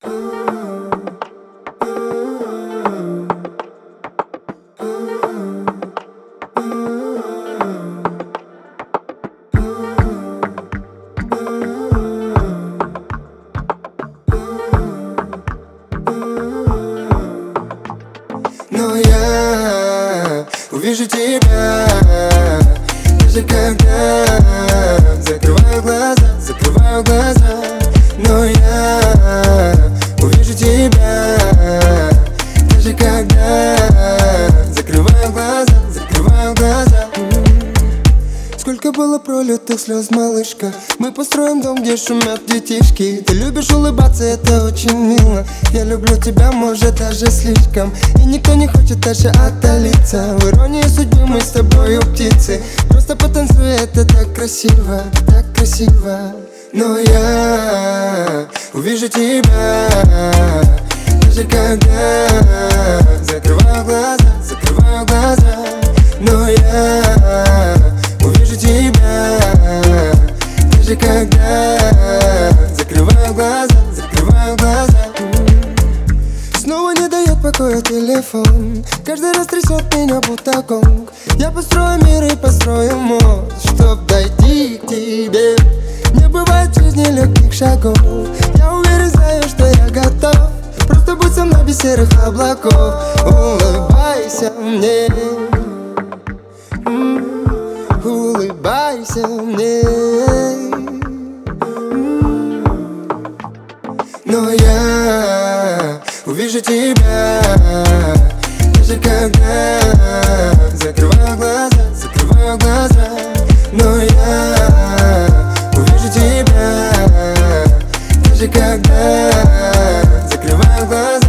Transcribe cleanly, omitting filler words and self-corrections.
Но я увижу тебя, даже когда закрываю глаза. Но я увижу тебя, даже когда закрываю глаза. Сколько было пролитых слез, малышка. Мы построим дом, где шумят детишки. Ты любишь улыбаться, это очень мило. Я люблю тебя, может, даже слишком. И никто не хочет даже отдалиться. В иронии судьбы мы с тобою птицы. Просто потанцуй, это так красиво, так красиво. Но я увижу тебя, даже когда закрываю глаза. Но я увижу тебя, даже когда закрываю глаза. Снова не дает покоя телефон. Каждый раз трясет меня будто гонг. Я построю мир и построю мост, чтоб дойти к тебе. Не бывает в жизни легких шагов. Я уверен, знаю, что я готов. Просто будь со мной без серых облаков. Улыбайся мне, улыбайся мне. Но я увижу тебя, даже когда закрываю глаза. Но я увижу тебя, даже когда закрываю глаза.